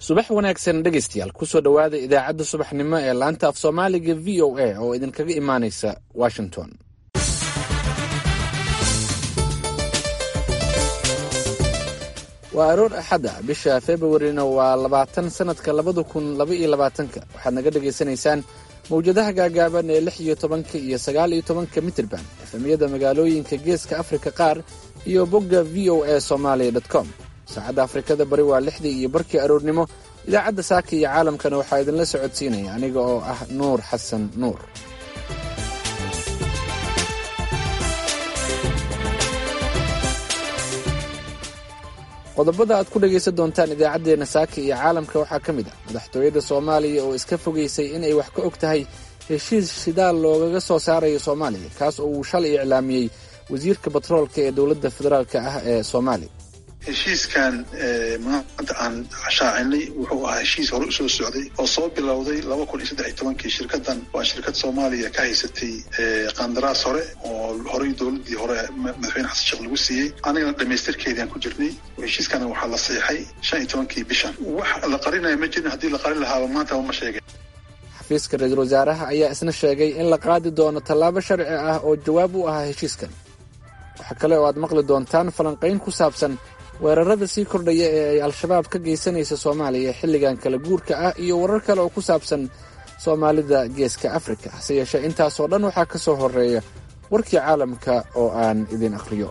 subax wanaagsan dhegaystayaal kusoo dhowaada idaacadda subaxnimo ee laanta af soomaaliga v o a oo idinkaga imaanaysa washington. waa aroor axada bisha februarina waa 20 sanadka 2022. waxaad naga dhegaysanaysaan mawjadaha gaagaaban ee 16 iyo 19 mitirban efemyada magaalooyinka geeska afrika qaar iyo bogga voasomali.com. saacadda afrikada bari waa 6 iyo barkii aroornimo. idaacadda saaka iyo caalamkana waxaa idinla socodsiinaya aniga oo ah nuur xasan nuur. qodobada aad ku dhegaysan doontaan idaacaddeenna saaka iyo caalamka waxaa ka mid ah madaxtooyada soomaaliya oo iska fogaysay inay wax ka og tahay heshiis shidaal loogaga soo saarayo soomaaliya, kaas oo uu shalay iclaamiyey wasiirka batroolka ee dowladda federaalka ah ee soomaaliya. heshiiskan maanta aan shaacinay wuxuu ahaa heshiis hore usoo socday oo soo bilowday 2013. shirkadan waa shirkad soomaaliya ka haysatay qandaraas hore oo horey dowladii hore madaxweyne xasan sheekh lagu siiyey, anigana dhamaystirkeedaan ku jirnay. heshiiskana waxaa la saxiixay 15 bishan. wax la qarinaya ma jirin, haddii la qarin lahaaba maanta ma sheegay. xafiiska ra-iisul wasaaraha ayaa isna sheegay in la qaadi doono tallaabo sharci ah oo jawaab u ahaa heshiiskan. waxaa kale oo aad maqli doontaan falanqayn ku saabsan weerarada sii kordhaya ee ay al-shabaab ka geysanaysa soomaaliya xilligan kala guurka ah iyo warar kale oo ku saabsan soomaalida geeska afrika. hase yeeshee intaasoo dhan waxaa ka soo horeeya warkii caalamka oo aan idin akhriyo.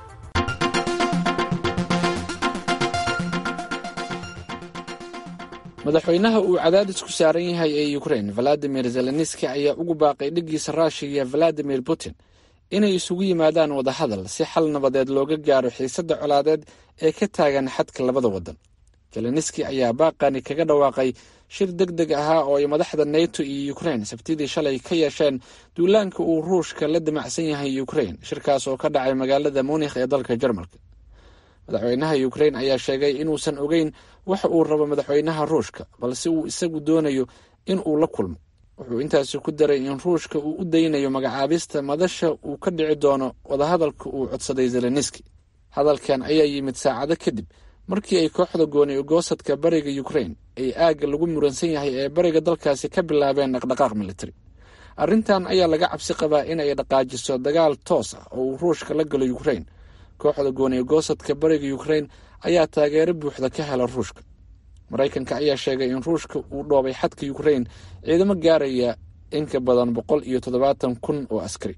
madaxweynaha uu cadaadis ku saaran yahay ee ukraine valadimir zelenski ayaa ugu baaqay dhiggiisa raashiya valadimir putin inay isugu yimaadaan wadahadal si xal nabadeed looga gaaro xiisadda colaadeed ee ka taagan xadka labada waddan. zelenski ayaa baaqani kaga dhawaaqay shir deg deg ahaa oo ay madaxda nato iyo ukraine sabtidii shalay ka yeesheen duulaanka uu ruushka la damacsan yahay ukraine. shirkaas oo ka dhacay magaalada munikh ee dalka jarmalka. madaxweynaha ukraine ayaa sheegay inuusan ogeyn waxa uu rabo madaxweynaha ruushka, balse uu isagu doonayo in uu la kulmo. wuxuu intaasi ku daray in ruushka uu u daynayo magacaabista madasha uu ka dhici doono wadahadalka uu codsaday zelenski. hadalkan ayaa yimid saacado kadib markii ay kooxda gooni ogoosadka bariga ukraine ay aagga lagu muransan yahay ee bariga dalkaasi ka bilaabeen dhaqdhaqaaq militari. arrintan ayaa laga cabsi qabaa in ay dhaqaajiso dagaal toos ah oo uu ruushka la galo ukraine. kooxda gooni ogoosadka bariga ukraine ayaa taageero buuxda ka hela ruushka. maraykanka ayaa sheegay in ruushka uu dhoobay xadka ukraine ciidamo gaaraya in ka badan 170,000 oo askari.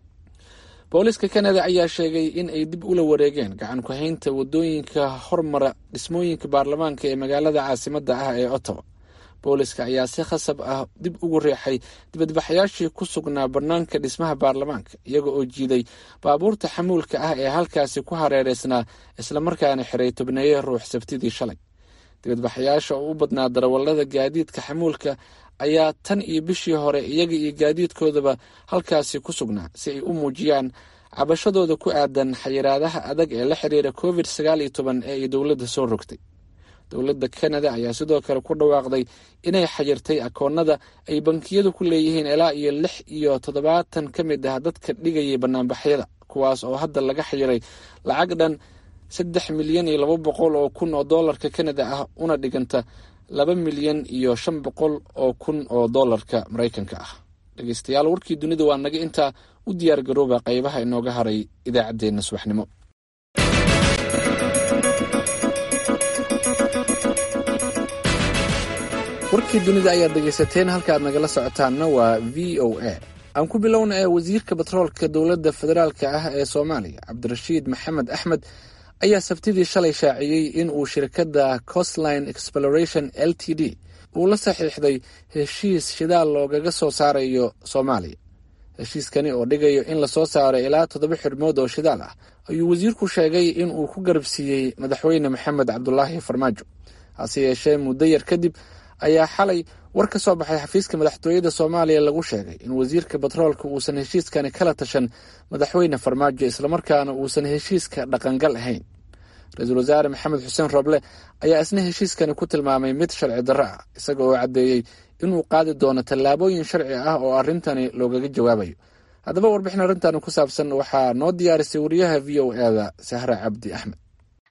booliska kanada ayaa sheegay in ay dib ula wareegeen gacan ku haynta wadooyinka hormara dhismooyinka baarlamaanka ee magaalada caasimadda ah ee Ottawa. booliska ayaa si khasab ah dib ugu riixay dibadbaxayaashii ku sugnaa bannaanka dhismaha baarlamaanka, iyaga oo jiiday baabuurta xamuulka ah ee halkaasi ku hareereysnaa islamarkaana xiray tobneeye ruux sabtidii shalay. dibadbaxayaasha oo u badnaa darawallada gaadiidka xamuulka ayaa tan iyo bishii hore iyaga iyo gaadiidkoodaba halkaasi ku sugnaa si ay u muujiyaan cabashadooda ku aadan xayiraadaha adag ee la xiriira covid-19 ee ay dowladda soo rogtay. dowladda kanada ayaa sidoo kale ku dhawaaqday inay xayirtay akoonnada ay bankiyadu ku leeyihiin ilaa iyo 76 ka mid ah dadka dhigayay bannaanbaxyada, kuwaas oo hadda laga xayiray lacag dhan 3,200,000 oo doolarka kanada ah, una dhiganta 2,500,000 oo doolarka maraykanka ah. dhegaystayaal, warkii dunida waa naga intaa. u diyaar garooba qaybaha inooga haray idaacaddeenna subaxnimo. warkii dunida ayaad dhegaysateen. halkaaad nagala socotaanna waa v o a. aan ku bilowna wasiirka batroolka dowladda federaalka ah ee soomaaliya cabdirashiid maxamed axmed ayaa sabtidii shalay shaaciyey in uu shirkadda Coastline Exploration Ltd uu la saxiixday heshiis shidaal loogaga soo saarayo soomaaliya. heshiiskani oo dhigayo in lasoo saaro ilaa 7 xirmood oo shidaal ah ayuu wasiirku sheegay in uu ku garabsiiyey madaxweyne maxamed cabdulaahi farmaajo. hase yeeshee muddo yar kadib ayaa xalay war ka soo baxay xafiiska madaxtooyada soomaaliya lagu sheegay in wasiirka batroolka uusan heshiiskani kala tashan madaxweyne farmaajo, islamarkaana uusan heshiiska dhaqangal ahayn. ra-iisul wasaare maxamed xuseen roble ayaa isna heshiiskani ku tilmaamay mid sharci darro ah, isaga oo caddeeyey inuu qaadi doono tallaabooyin sharci ah oo arrintani loogaga jawaabayo. haddaba warbixin arrintan ku saabsan waxaa noo diyaarisay wariyaha v o a da Sahra Cabdi Axmed.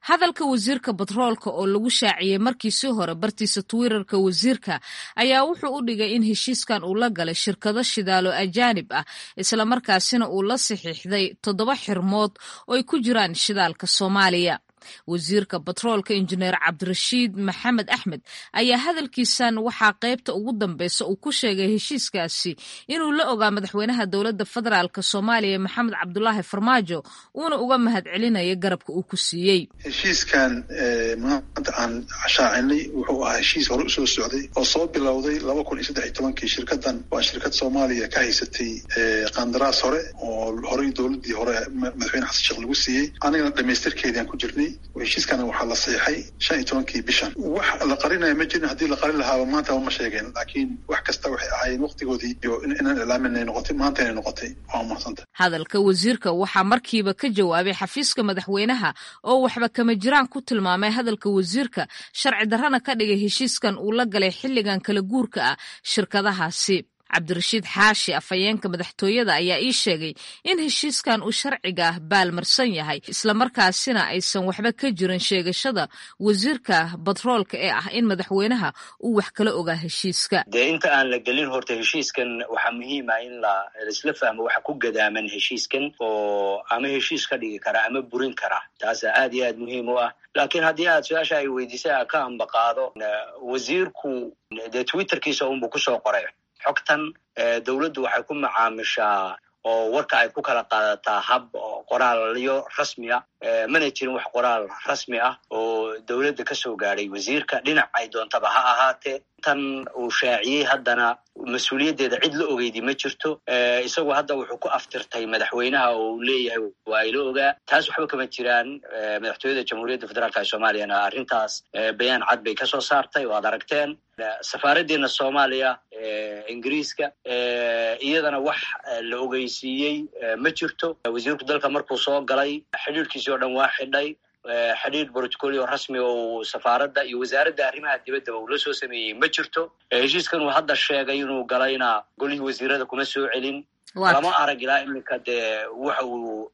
hadalka wasiirka batroolka oo lagu shaaciyey markiisii hore bartiisa Twitterka wasiirka ayaa wuxuu u dhigay in heshiiskan uu la galay shirkado shidaalo ajaanib ah isla markaasina uu la saxiixday 7 xirmood oo ay ku jiraan shidaalka Soomaaliya. wasiirka batroolka injineer Cabdirashiid Maxamed Axmed ayaa hadalkiisan waxaa qaybta ugu dambeysa uu ku sheegay heshiiskaasi inuu la ogaa madaxweynaha dowladda federaalka Soomaaliya Maxamed Cabdullaahi Farmaajo uuna uga mahadcelinayo garabka uu ku siiyey. heshiiskan maanta aan shaacinay wuxuu ahaa heshiis hore usoo socday oo soo bilowday 2013 shirkadan waa shirkad Soomaaliya ka haysatay qandaraas hore oo horey dowladii hore madaxweyne xasan sheekh lagu siiyey anigana dhamaystirkeedaan ku jirnay. heshiiskana waxaa la saxiixay 15 bishan. wax la qarinayo ma jirin, haddii la qarin lahaa maanta ma sheegeen, laakiin wax kasta waxay ahaayeen waqtigoodii iyo inaan ilaaminay noqotay maanta inay noqotay. waa mahadsantahay. hadalka wasiirka waxaa markiiba ka jawaabay xafiiska madaxweynaha oo waxba kama jiraan ku tilmaamay hadalka wasiirka, sharci darrana ka dhigay heshiiskan uu la galay xilligan kala guurka ah shirkadahaasi. Cabdirashiid Xaashi afhayeenka madaxtooyada ayaa ii sheegay in heshiiskan uu sharciga baalmarsan yahay isla markaasina aysan waxba ka jirin sheegashada wasiirka batroolka ee ah in madaxweynaha uu wax kala ogaa heshiiska. inta aan la gelin horta heshiiskan waxaa muhiim ah in la isla fahmo waxa ku gadaaman heshiiskan oo ama heshiis ka dhigi kara ama burin kara. taas aad iyo aad muhiim u ah. laakiin haddii aad su-aasha ay weydiisay ka ambaqaado wasiirku Twitterkiisa unbuu kusoo qoray xogtan dawladdu waxay ku macaamishaa oo warka ay ku kala qaadataa hab qoraalyo rasmi ah. mana jirin wax qoraal rasmi ah oo dawladda ka soo gaadhay wasiirka dhinac ay doontaba ha ahaatee. tan uu shaaciyey haddana mas-uuliyaddeeda cid la ogeydi ma jirto. isagu hadda wuxuu ku aftirtay madaxweynaha oo uu leeyahay waa ila ogaa. taas waxba kama jiraan. madaxtooyada jamhuuriyadda federaalka ee soomaaliyana arrintaas bayaan cad bay kasoo saartay oo aad aragteen. safaaraddeena Soomaaliya Ingiriiska iyadana wax la ogeysiiyey ma jirto. wasiirku dalka markuu soo galay xidhiidhkiisii oo dhan waa xidhay. xidhiidh brotocolio rasmi oo safaaradda iyo wasaaradda arrimaha dibaddaba uu la soo sameeyey ma jirto. heshiiskan uu hadda sheegay inuu galayna golihii wasiirada kuma soo celin. lama arag ilaa iminka dee waxa uu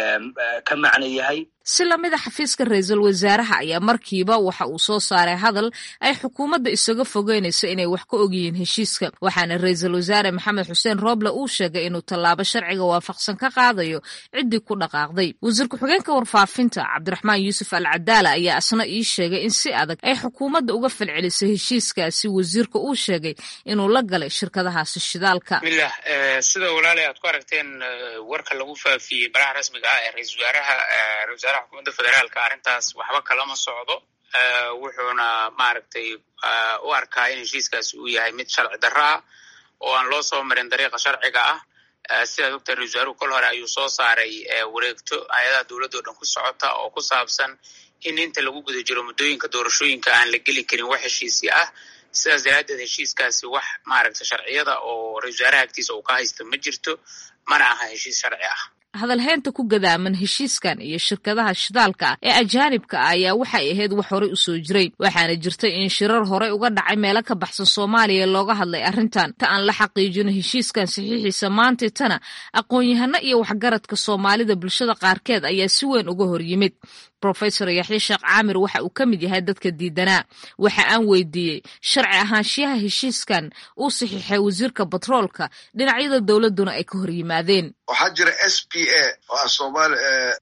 ka macno yahay. si lamida xafiiska ra'iisul wasaaraha ayaa markiiba waxa uu soo saaray hadal ay xukuumadda isaga fogeynayso inay wax ka ogyihiin heshiiska, waxaana ra'iisul wasaare Maxamed Xuseen Rooble uu sheegay inuu tallaabo sharciga waafaqsan ka qaadayo ciddii ku dhaqaaqday. wasiir ku-xigeenka warfaafinta Cabdiraxmaan Yuusuf Al-Cadaala ayaa asna ii sheegay in si adag ay xukuumadda uga falcelisay heshiiskaasi wasiirka uu sheegay inuu la galay shirkadahaasi shidaalka. sida walaalay aad ku aragteen warka lagu faafiyey baraha rasmiga ah ee ra'iisul wasaaraha xukuumadda federaalka arrintaas waxba kalama socdo. wuxuuna maaragtay u arkaa in heshiiskaasi uu yahay mid sharci darro ah oo aan loo soo marin dariiqa sharciga ah. sidaad ogtahay ra'iisul wasaaruhu kol hore ayuu soo saaray wareegto hay-adaha dowladda oo dhan ku socota oo ku saabsan in inta lagu guda jiro muddooyinka doorashooyinka aan la geli karin wax heshiisi ah. sidaas daraaddeed heshiiskaasi wax maaragtay sharciyada oo ra'iisul wasaaraha agtiisa uu ka haysto ma jirto, mana aha heshiis sharci ah. hadalheynta ku gadaaman heshiiskan iyo shirkadaha shidaalka ah ee ajaanibka ah ayaa waxay ahayd wax horey u soo jiray, waxaana jirtay in shirar horey uga dhacay meelo ka baxsan Soomaaliya looga hadlay arrintan. ta aan la xaqiijin heshiiskan saxiixiisa maanta tana aqoon-yahano iyo waxgaradka Soomaalida bulshada qaarkeed ayaa si weyn uga hor yimid. Professor Yaxye Sheekh Caamir waxa uu ka mid yahay dadka diidanaa. waxa aan weydiiyey sharci ahaanshiyaha heshiiskan uu saxiixay wasiirka batroolka dhinacyada dowladuna ay ka hor yimaadeen. waxaa jira SPA oo Somali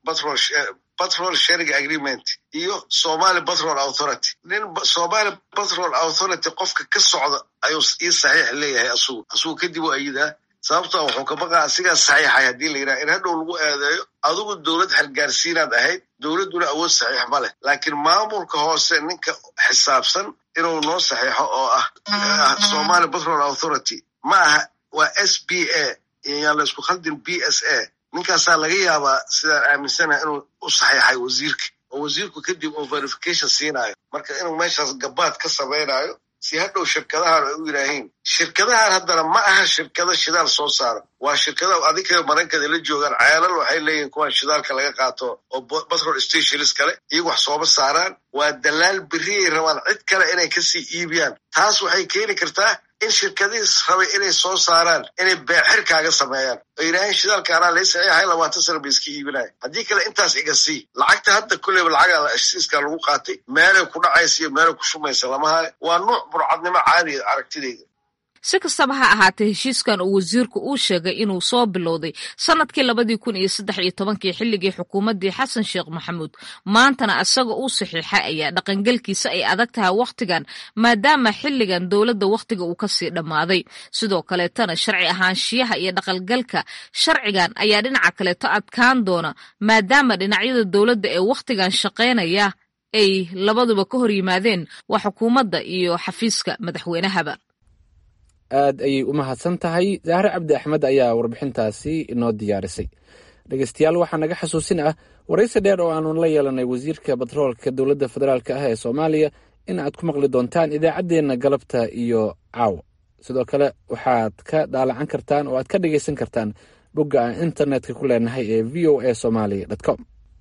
Petrol Sharing Agreement iyo Somali Petrol Authority. Somali Petrol Authority qofka ka socda ayuu ii saxiix leeyahay asugu kadib oo ayida sababtoo wuxuu ka baqaa asiga saxiixay hadii la yiraahdo in hadhow lagu eedeeyo adigu dawlad xilgaarsiinaad ahayd, dawladuna awood saxiix ma leh, laakiin maamulka hoose ninka xisaabsan inuu noo saxiixo oo ah Somali Petrol Authority ma aha waa SPA iyo la isku khaldin PSA. ninkaasaa laga yaabaa sidaan aaminsanahay inuu u saxiixay wasiirka oo wasiirku kadib uu verification siinayo, marka inuu meeshaas gabaad ka samaynayo si hadhow shirkadahan ay u yiraahiin. shirkadahan haddana ma aha shirkado shidaal soo saara, waa shirkada adiga Mareykanka la joogaan ceelal waxay leeyihiin kuwa shidaalka laga qaato oo petrol stations kale iyagu wax soo saaraan. waa dalaal biri rabaan cid kale inay ka sii iibiyaan. taas waxay keeni kartaa in shirkadihiis rabay inay soo saaraan inay beexir kaaga sameeyaan oo yidhaaheen shidaalka anaa lay saxiixay 20 sano bay iska iibinaya haddii kale intaas iga sii lacagta hadda kulleyba lacagaa heshiiskaa lagu qaatay meelay ku dhacaysa iyo meelay ku shumaysa lama hayo waa nuuc burcadnimo caadiya aragtidayda si kastaba ha ahaatee heshiiskan uu wasiirku uu sheegay inuu soo bilowday sanadkii 2013 xilligii xukuumaddii xasan sheekh maxamuud maantana isaga uu saxiixay ayaa dhaqangelkiisa ay adag tahay wakhtigan maadaama xilligan dowladda wakhtiga uu kasii dhammaaday sidoo kaleetana sharci ahaanshiyaha iyo dhaqangalka sharcigan ayaa dhinaca kaleeto adkaan doona maadaama dhinacyada dowladda ee wakhtigan shaqaynaya ay labaduba ka hor yimaadeen waa xukuumadda iyo xafiiska madaxweynahaba aad ayay u mahadsan tahay zahre cabdi axmed ayaa warbixintaasi inoo diyaarisay dhegeystayaal waxaa naga xasuusin ah waraysi dheer oo aanu la yeelanay wasiirka batroolka dowladda federaalk ah ee soomaaliya in aad ku maqli doontaan idaacaddeenna galabta iyo caawa sidoo kale waxaad ka daalacan kartaan oo aad ka dhegeysan kartaan bogga aan internetka ku leenahay ee voasomali.com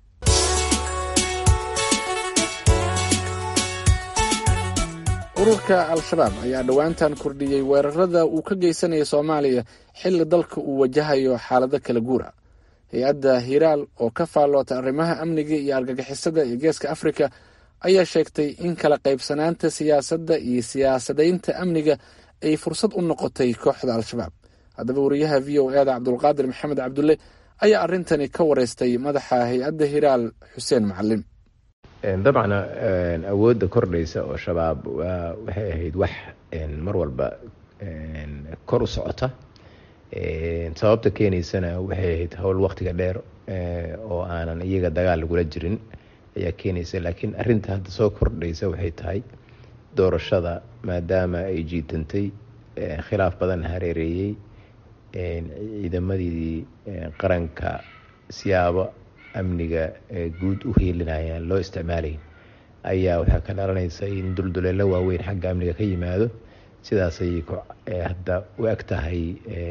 ururka al-shabaab ayaa dhowaantan kordhiyey weerarada uu ka geysanaya soomaaliya xilli dalka uu wajahayo xaalado kala guur ah hay-adda hiiraal oo ka faalloota arrimaha amniga iyo argagixisada ee geeska afrika ayaa sheegtay in kala qaybsanaanta siyaasadda iyo siyaasadaynta amniga ay fursad u noqotay kooxda al-shabaab haddaba wariyaha v o eda cabdulqaadir maxamed cabdulle ayaa arrintani ka wareystay madaxa hay-adda hiiraal xuseen macalin dabcan awoodda kordhaysa oo shabaab waxay ahayd wax mar walba kor u socota sababta keenaysana waxay ahayd howl waqtiga dheer oo aanan iyaga dagaal lagula jirin ayaa keenaysa laakiin arinta hadda soo kordhaysa waxay tahay doorashada maadaama ay jiitantay khilaaf badan hareereeyey ciidamadii qaranka siyaabo amniga guud u heelinayaan loo isticmaalay ayaa waxaa ka dhalanaysa in dulduleelo waaweyn xagga amniga ka yimaado sidaasay hadda u eg tahay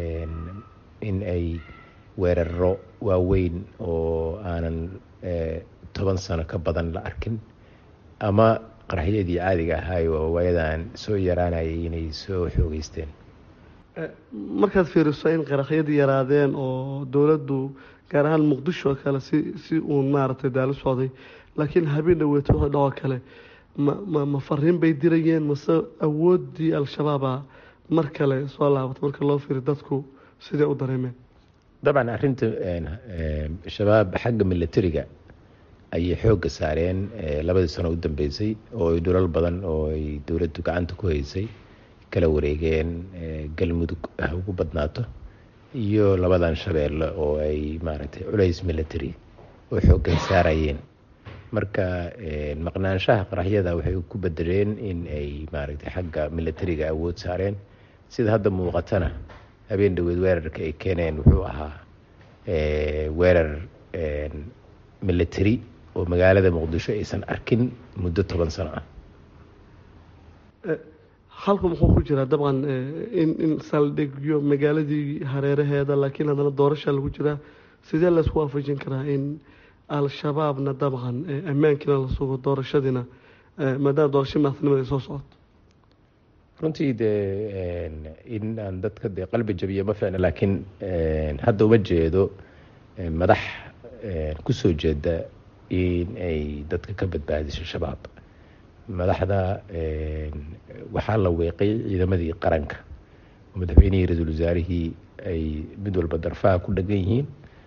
in ay weeraro waaweyn oo aanan 10 sano ka badan la arkin ama qaraxyadii caadiga ahaay oo waayadan soo yaraanayay inay soo xoogeysteen markaad fiiriso in qaraxyadii yaraadeen oo dowladdu gaar ahaan muqdisho kale si uun maaragtay daalo socday laakiin habeen dhaweeto waxa dhacoo kale ma fariin bay dirayeen mase awoodii al-shabaaba mar kale soo laabatay marka loo fiiriyo dadku sidee u dareemeen dabcan arrinta shabaab xagga militariga ayay xoogga saareen 2 sano u dambeysay oo ay dhulal badan oo ay dowladdu gacanta ku haysay kala wareegeen galmudug ugu badnaato iyo 2 shabeelle oo ay maaragtay culays military oo xooggan saarayeen marka maqnaanshaha qaraxyada waxay ku bedeleen in ay maaragtay xagga militariga awood saareen sida hadda muuqatana habeen dhaweed weerarka ay keeneen wuxuu ahaa weerar military oo magaalada muqdisho aysan arkin muddo 10 sano ah halku muxuu ku jiraa dabcan in saldhigyo magaaladii hareeraheeda laakiin haddana doorasha lagu jiraa sidee laysku waafajin karaa in al-shabaabna dabcan ammaankiina la sugo doorashadiina maadaama doorasho madaxtinimada ay soo socoto runtii dee in aan dadka dee qalbi jabiyo ma fiicna laakiin hadda uma jeedo madax kusoo jeeda in ay dadka ka badbaadiso shabaab madaxda waxaa la weeqay ciidamadii qaranka madaxweynihii ra-iisul wasaarihii ay mid walba darfaha ku dhagan yihiin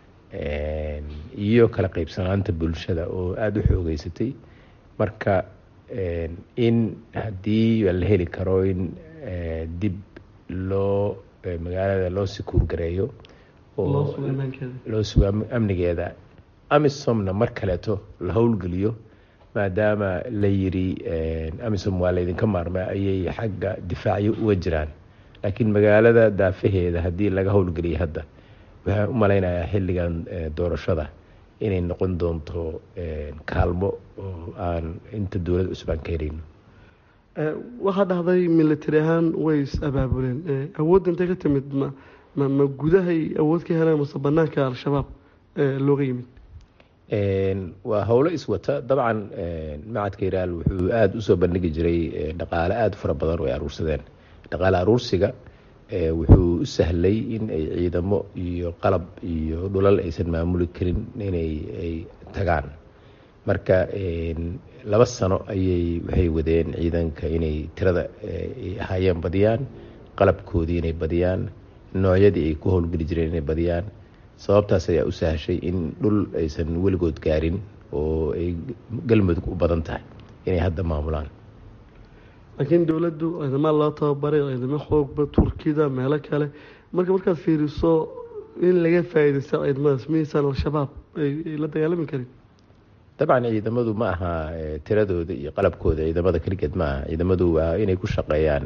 iyo kala qaybsanaanta bulshada oo aada u xoogeysatay marka in haddii la heli karo in dib loo magaalada loo sikuur gareeyo oo loo sugo amnigeeda amisomna mar kaleeto la howlgeliyo maadaama la yiri amisom waa laydinka maarmaa ayay xagga difaacyo uga jiraan laakiin magaalada daafaheeda haddii laga howlgeliyay hadda waxaan u malaynayaa xilligan doorashada inay noqon doonto kaalmo oo aan inta dowlad cusub aan ka helayno waxaa dhahday military ahaan way is abaabuleen awoodda intay ka timid ma gudahay awood ka heleen mase banaanka al-shabaab looga yimid waa howlo iswata dabcan macadka hiiraal wuxuu aada usoo bandhigi jiray dhaqaale aada fara badan oo ay aruursadeen dhaqaale aruursiga wuxuu u sahlay in ay ciidamo iyo qalab iyo dhulal aysan maamuli karin inay tagaan. marka 2 sano waxay wadeen ciidanka inay tirada hayeen badiyaan, qalabkoodii inay badiyaan, noocyadii ay ku howlgeli jireen inay badiyaan. sababtaas ayaa u sahashay in dhul aysan weligood gaarin oo ay galmudug u badan tahay inay hadda maamulaan. laakiin dowladdu ciidamada loo tababaray, ciidamo xoogba Turkida meelo kale, markaad fiiriso in laga faa'iideysto ciidamadaas miisaan al-shabaab ay la dagaalami karin. dabcan ciidamadu ma aha tiradooda iyo qalabkooda ciidamada kaligeed ma aha. ciidamadu waa inay ku shaqeeyaan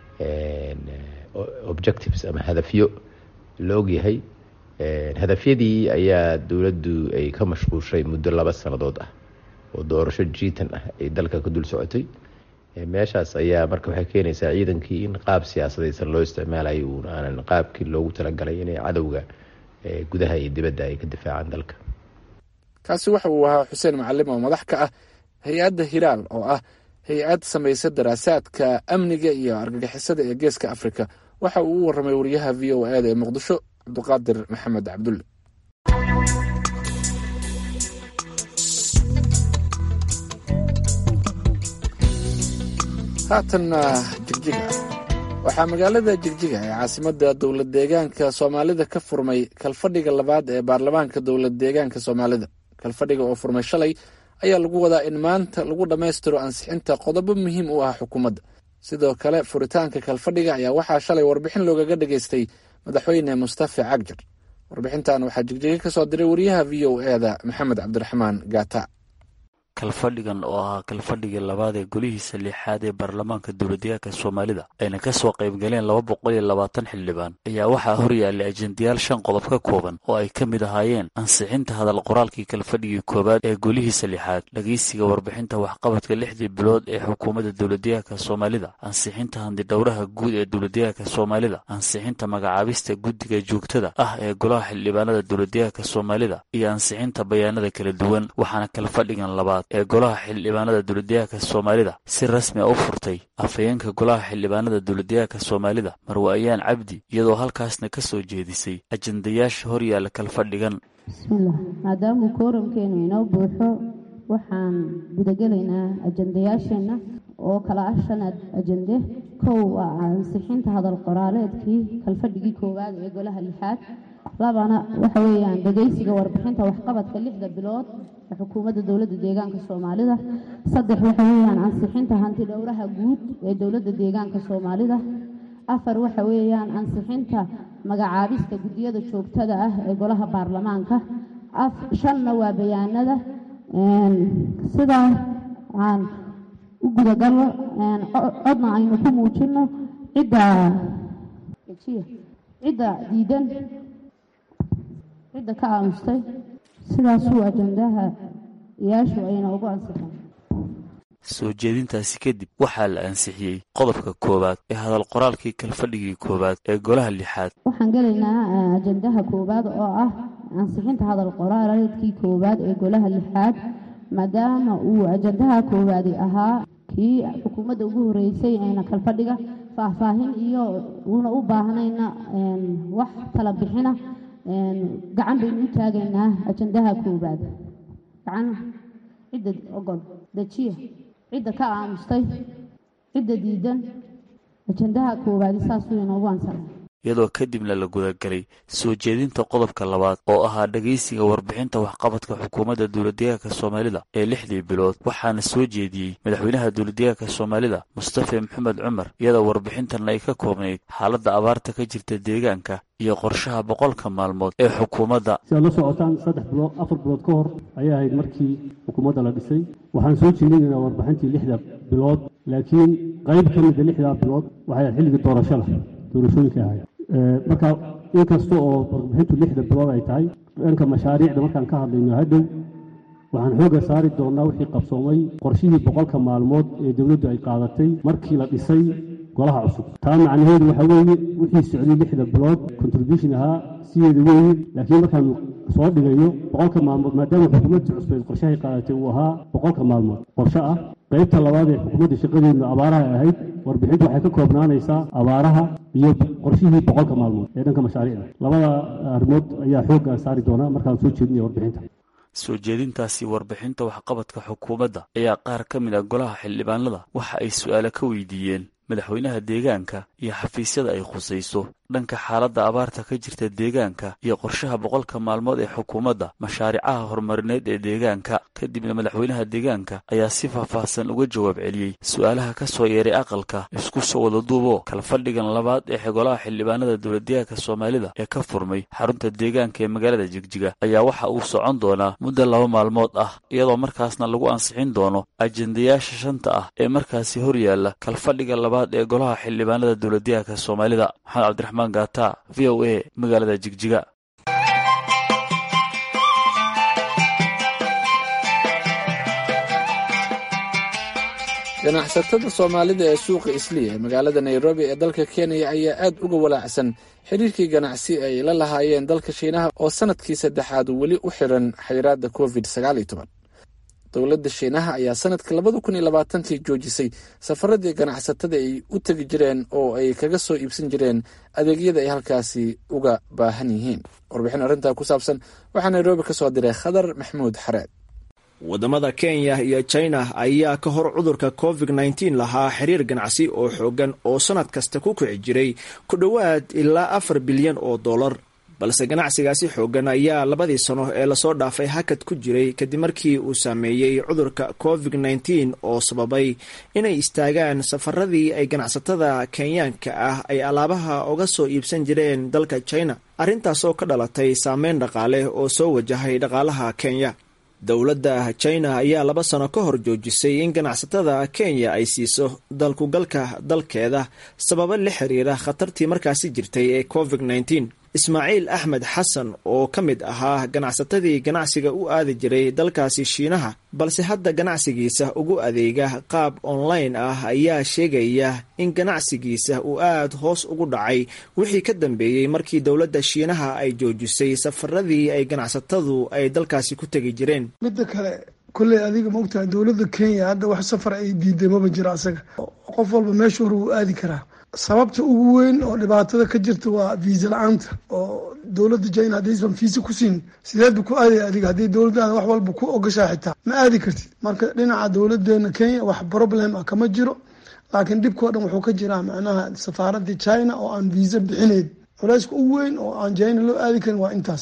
objectives ama hadafyo la ogyahay. hadafyadii ayaa dowladdu ay ka mashquushay muddo 2 sannadood ah oo doorasho jiitan ah ay dalka ka dul socotay. meeshaas ayaa marka waxay keenaysaa ciidankii in qaab siyaasadaysan loo isticmaalayo uun aanan qaabkii loogu talagalay inay cadowga gudaha iyo dibadda ay ka difaacaan dalka. kaasi waxa uu ahaa xuseen macallim oo madax ka ah hay-adda Hilaal oo ah hay-ad samaysa daraasaadka amniga iyo argagixisada ee geeska Afrika. waxa uu u warramay wariyaha VOA ee Muqdisho Abduqaadir Maxamed Cabdulle. haatanna Jigjiga. waxaa magaalada Jigjiga ee caasimadda dowlad deegaanka Soomaalida ka furmay kalfadhiga 2aad ee baarlamaanka dowlad deegaanka Soomaalida. kalfadhiga oo furmay shalay ayaa lagu wadaa in maanta lagu dhammaystiro ansixinta qodobo muhiim u ah xukuumadda. sidoo kale furitaanka kalfadhiga ayaa waxaa shalay warbixin loogaga dhageystay madaxweyne Mustafa Cagjar. warbixintan waxaa Jigjiga ka soo diray wariyaha VOA-da Maxamed Cabdiraxmaan Gaata. kalfadhigan oo ahaa kalfadhigii 2aad ee golihiisa 6aad ee baarlamaanka dowladdeegaanka Soomaalida ayna ka soo qayb galeen 220 xildhibaan ayaa waxaa horyaallay ajendayaal 5 qodob ka kooban oo ay ka mid ahaayeen ansixinta hadal qoraalkii kalfadhigii 1aad ee golihiisa 6aad, dhageysiga warbixinta waxqabadka 6 bilood ee xukuumadda dowladdeegaanka Soomaalida, ansixinta handidhowraha guud ee dowladdeegaanka Soomaalida, ansixinta magacaabista guddiga joogtada ah ee golaha xildhibaanada dowladdeegaanka Soomaalida iyo ansixinta bayaanada kala duwan. waxaana kalfadhigan 2aad ee golaha xildhibaanada dowladdeegaanka Soomaalida si rasmi ah u furtay afhayeenka golaha xildhibaanada dowladdeegaanka Soomaalida Marwo Ayaan Cabdi, iyadoo halkaasna ka soo jeedisay ajendayaasha horyaalla kalfadhigan. bismillah, maadaama kooramkeenu inoo buuxo waxaan gudagelaynaa ajendayaasheena oo kala ah 5 ajende. 1 waa ansixinta hadal qoraaleedkii kalfadhigii 1aad ee golaha 6aad. 2 waxa weeyaan dhageysiga warbixinta waxqabadka 6 bilood ee xukuumadda dowladda deegaanka Soomaalida. 3 waxa weeyaan ansixinta hantidhowraha guud ee dowladda deegaanka Soomaalida. 4 waxa weeyaan ansixinta magacaabista guddiyada joogtada ah ee golaha baarlamaanka. 5 waa bayaanada. sidaa aan u gudagalo codna aynu ku muujino cidda diidan, cidda ka aamustay. sidaasuu ajendaha iyaashu ayna ugu ansixeen. soo jeedintaasi kadib waxaa la ansixiyey qodobka 1aad ee hadal qoraalkii kalfadhigii 1aad ee golaha 6aad. waxaan gelaynaa ajendaha 1aad oo ah ansixinta hadal qoraaleedkii 1aad ee golaha 6aad. maadaama uu ajendaha 1aadi ahaa kii xukuumadda ugu horeysay eena kalfadhiga faahfaahin iyo una u baahnayna wax tala bixina, gacan baynu u taagaynaa ajendaha 1aad. gacan cidda ogol dejiya, cidda ka aamustay, cidda diidan. ajendaha 1aad saasuu inoogu ansaxay. iyadoo kadibna la gudagalay soo jeedinta qodobka 2aad oo ahaa dhageysiga warbixinta waxqabadka xukuumadda dowladdeegaanka Soomaalida ee 6 bilood. waxaana soo jeediyey madaxweynaha dowladdeegaanka Soomaalida Mustafa Maxamed Cumar, iyadoo warbixintan ay ka koobnayd xaaladda abaarta ka jirta deegaanka iyo qorshaha 100 maalmood ee xukuumadda. si aad la socotaan 3 bilood 4 bilood ka hor ayay ahayd markii xukuumadda la dhisay. waxaan soo jeedinaynaa warbixintii 6 bilood, laakiin qayb ka mid 6 bilood waxay ahayd xilligii doorashooyinka ahayd. marka inkasta oo warbixintu 6 bilood ay tahay, dhanka mashaariicda markaan ka hadlayno hadhow waxaan xooga saari doonaa wixii qabsoomay qorshihii 100 maalmood ee dowladdu ay qaadatay markii la dhisay golaha cusub. taa macnaheedu waxa weeye wixii socday 6 bilood contribution ahaa sideeda weeye, laakiin markaan soo dhigayo 100 maalmood maadaama xukuumadda cusub qorshahay qaadatay uu ahaa 100 maalmood qorshe ah. qaybta 2aad ee xukuumadda shaqadeedu abaaraha ahayd warbixintu waxay ka koobnaanaysaa abaaraha iyo qorshihii 100 maalmood ee dhanka mashaariicda. labada arrimood ayaa xoogga saari doona markaan soo jeedinayo warbixinta. soo jeedintaasi warbixinta waxqabadka xukuumadda ayaa qaar ka mid ah golaha xildhibaanada waxa ay su'aalo ka weydiiyeen madaxweynaha deegaanka iyo xafiisyada ay khusayso dhanka xaaladda abaarta ka jirta deegaanka iyo qorshaha 100 maalmood ee xukuumadda mashaariicaha horumarineed ee deegaanka. kadibna madaxweynaha deegaanka ayaa si faahfaahsan uga jawaab celiyey su'aalaha ka soo yeeray aqalka. isku soo wada duubo kala fadhigan labaad ee golaha xildhibaanada dowladdeegaanka Soomaalida ee ka furmay xarunta deegaanka ee magaalada Jigjiga ayaa waxa uu socon doonaa muddo 2 maalmood ah, iyadoo markaasna lagu ansixin doono ajendayaasha shanta ah ee markaasi hor yaalla kala fadhiga labaad ee golaha xildhibaanada dowladdeegaanka Soomaalida. Maxamed Cabdiraxmaan Gaata, VOA, magaalada Jigjiga. ganacsatada Soomaalida ee suuqa Islii ee magaalada Nairobi ee dalka Kenya ayaa aad uga walaacsan xiriirkii ganacsi ay la lahaayeen dalka Shiinaha oo sanadkii saddexaad weli u xiran xayiraadda COVID-19. dowladda Shiinaha ayaa sanadka 2020 joojisay safaradii ganacsatada ay u tagi jireen oo ay kaga soo iibsan jireen adeegyada ay halkaasi uga baahan yihiin. warbixin arrintaa ku saabsan waxaa Nairobi ka soo diray Khadar Maxmuud Xareed. wadamada Kenya iyo China ayaa ka hor cudurka COVID-19 lahaa xiriir ganacsi oo xoogan oo sanad kasta ku kici jiray ku dhowaad ilaa $4 bilyan oo dollar. balse ganacsigaasi xoogan ayaa 2 sano ee lasoo dhaafay hakad ku jiray kadib markii uu saameeyey cudurka COVID-19 oo sababay inay istaagaan safaradii ay ganacsatada Kenyaanka ah ay alaabaha uga soo iibsan jireen dalka China, arrintaasoo ka dhalatay saameyn dhaqaale oo soo wajahay dhaqaalaha Kenya. dowladda China ayaa 2 sano ka hor joojisay in ganacsatada Kenya ay siiso dalkugalka dalkeeda sababo la xiriira khatartii markaasi jirtay ee COVID-19. Ismaaciil Axmed Xasan oo ka mid ahaa ganacsatadii ganacsiga u aadi jiray dalkaasi Shiinaha balse hadda ganacsigiisa ugu adeega qaab online ah ayaa sheegaya in ganacsigiisa uu aad hoos ugu dhacay wixii ka dambeeyey markii dowladda Shiinaha ay joojisay safaradii ay ganacsatadu ay dalkaasi ku tagi jireen. midda kale kulley adiga ma ogtahay dowladda Kenya hadda wax safar ay diiday ma jiro asaga qof walba meesha uu aadi karaa. sababta ugu weyn oo dhibaatada ka jirta waa visa la'aanta oo dowladda China hadaysan visa ku siin sideed ku aaday adiga hadii dowladda wax walba ku ogashaa xitaa ma aadi kartid. marka dhinaca dowladdeena Kenya wax problem ah kama jiro, laakiin dhibkoo dhan wuxuu ka jiraa macnaha safaaradda China oo aan visa bixineyn. culayska ugu weyn oo aan China loo aadi karin waa intaas.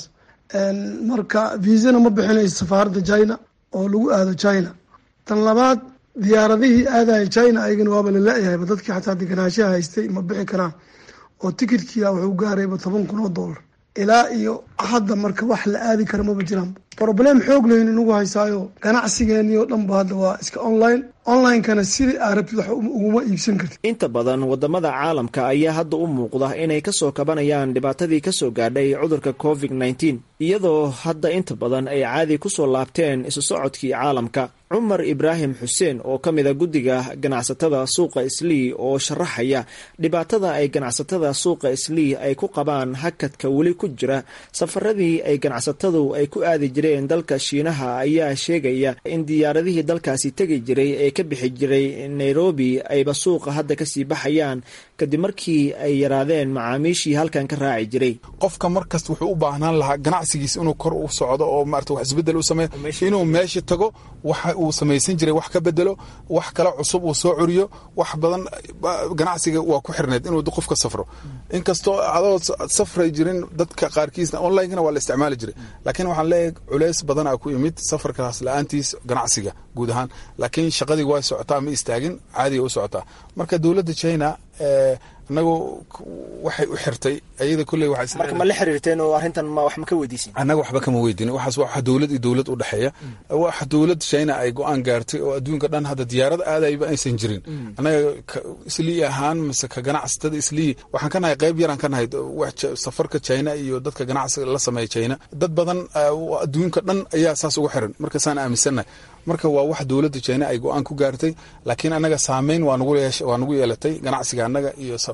marka visana ma bixinayso safaaradda China oo lagu aado China. tan labaad diyaaradihii aadaya China ayagana waaba la leeyahay dadkii xataa deganaanshaha haystay ma bixi karaan oo tikidkiya wuxuu gaarayba $10,000 ilaa iyo hadda. marka wax la aadi kara maba jiraan. problem xoog leyn inagu haysaayo ganacsigeeni oo dhan ba hadda waa iska online-kana sidii aad rabtid wax uguma iibsan kartid. inta badan wadamada caalamka ayaa hadda u muuqda inay kasoo kabanayaan dhibaatadii kasoo gaadhay cudurka COVID-19 iyadoo hadda inta badan ay caadi kusoo laabteen isu socodkii caalamka. Cumar Ibraahim Xuseen oo ka mid ah guddiga ganacsatada suuqa Islii oo sharaxaya dhibaatada ay ganacsatada suuqa Islii ay ku qabaan hakadka weli ku jira safaradii ay ganacsatadu ay ku aadi jireen dalka Shiinaha ayaa sheegaya in diyaaradihii dalkaasi tagi jiray ee ka bixi jiray Nairobi ayba suuqa hadda kasii baxayaan kadib markii ay yaraadeen macaamiishii halkan ka raaci jiray. qofka markasta wuxuu u baahnaan lahaa ganacsigiisa inuu kor u socdo oo maarta wax isbedel u sameeyo, inuu meesha tago waxa uu samaysan jiray wax ka bedelo, wax kala cusub uu soo curiyo. wax badan ganacsiga waa ku xirneed inuu qofka safro. inkastoo adoo safray jirin dadka qaarkiisna online-kana waa la isticmaali jiray, laakiin waxaan leeyahay culays badan aa ku yimid safarkaas la'aantiis ganacsiga guud ahaan. laakiin shaqadii waa socotaa, ma istaagin, caadiga u socotaa. marka dowladda China anagu waxay u xirtay ayada kulley waxa marka ma la xiriirteen oo arrintan ma wax ma ka weydiisin? anaga waxba kama weydiin. waxaas waxa dowlad iyo dowlad u dhaxeeya. waxa dowladda China ay go'aan gaartay oo adduunka dhan hadda diyaarad aadayba aysan jirin. anaga Islii ahaan mise ka ganacsatada Islii waxaan ka nahay qayb yaraan ka nahay safarka China iyo dadka ganacsiga la sameeya China. dad badan adduunka dhan ayaa saas ugu xiran. marka saan aaminsanahay marka waa wax dowladda China ay go'aan ku gaartay, laakiin anaga saameyn waa nagu yeelatay ganacsiga anaga iyo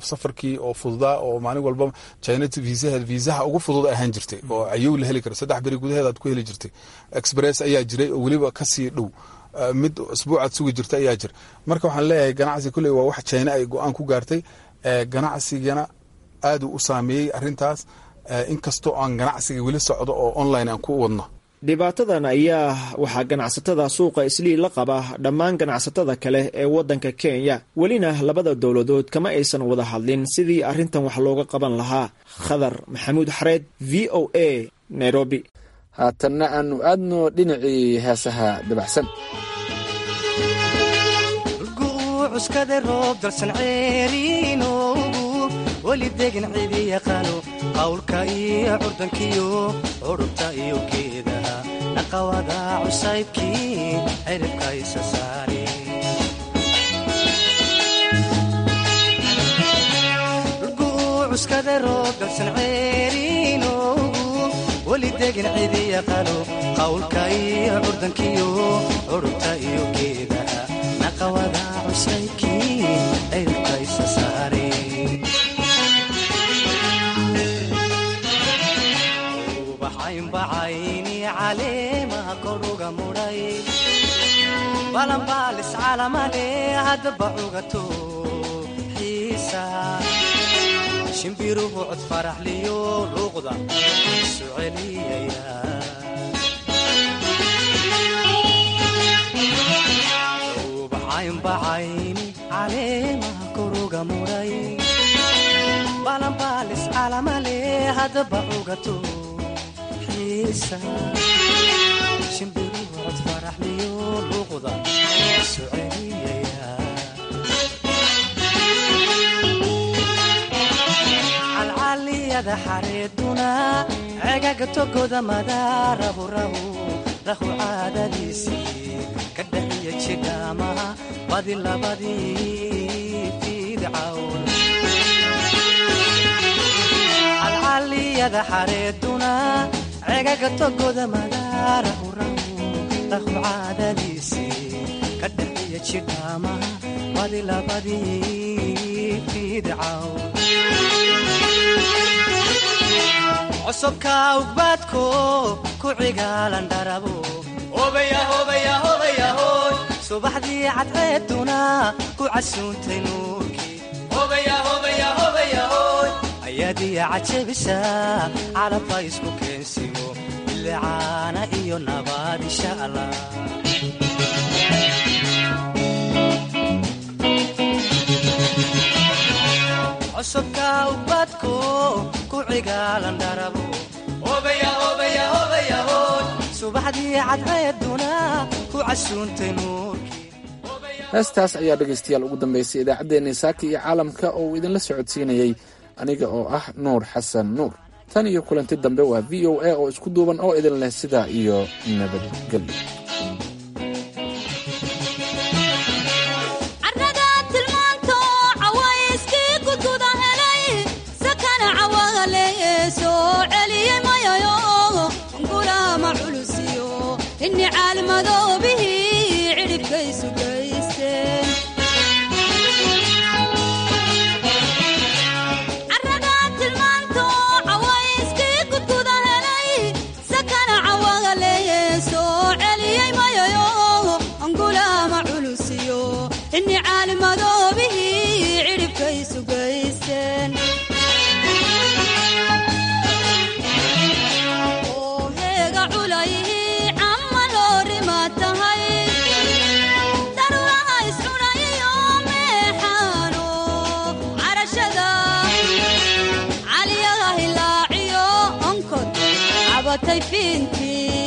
safarkii oo fududaa oo maalin walba China viisaha ugu fudud ahaan jirtay oo ayuu la heli karo 3 bari gudaheed aad ku heli jirtay express ayaa jiray oo waliba ka sii dhow mid usbuucaad sugi jirta ayaa jir marka waxaan leeyahay ganacsi kuley waa wax China ay go'aan ku gaartay ganacsigana aad u saameeyay arintaas inkastoo aan ganacsiga wali socdo oo online aan ku wadno dhibaatadan ayaa waxaa ganacsatada suuqa Islii la qaba dhammaan ganacsatada kale ee wadanka Kenya welina labada dowladood kama aysan wada hadlin sidii arintan wax looga qaban lahaa Khadar Maxamuud Xareed VOA Nairobi haatanna aanu aadno dhinacii heesaha dabacsan uskade roob dalsan ceeriinoogu weli degan cidi yaqaano qawlka iyo curdankiyo ururta iyo geedaha naqawada cusaybkii ciribka isa saari uskade roob dalsan ceeriinoogu weli degan cidi yaqaano qawlka iyo curdankiyo ururta iyo geedaha naqawada cusaybkii ciribka isa saari بعيني عليما كروغا موراي بالامبالس على مالي هدبعوغتو حيسا شمبيرو عد فرح ليو لوغدا سعليا يا بعيني عليما كروغا موراي بالامبالس على مالي هدبعوغتو شمبيرو عد فرح ليو لوغدا سعليا يا عالعالية ذا حريدنا عقاق توقودا مدار رهو عادة ديسي كدهية شدامة بادي لا بادي في دعاون عالعالية ذا حريدنا عقاق توقودا مدار رهو عادة ديسي كدهية شدامة بادي لا بادي في دعاون عصبكا وقباتكو كوعيقالان دارابو هوبيا هوبيا هوبيا هوي صباح دي عدعيدونا كوعسونتي نوركي هوبيا هوبيا هوبيا هوي ايادي عجبسا على فايسكو كنسيو اللي عانا ايو نباد ان شاء الله عصبكا وقباتكو كوعيقالان دارابو هوبيا هوبيا هوبيا هوي صباح دي عدعيدونا كوعسونتي نوركي heestaas ayaa dhegaystayaal ugu dambaysay idaacaddeenii saaka iyo caalamka oo uu idinla socodsiinayey aniga oo ah nuur xasan nuur tan iyo kulanti dambe waa VOA oo isku duuban oo idin leh sidaa iyo nabadgelyo إني عالم ذوبه عرف كيس كيسين عرقات المانتو عوايس كي قد هلي سكن عوالي سوعلي ما يو انقولا مع علوسيو إني عالم ذوبه عرف كيس كيسين طيفين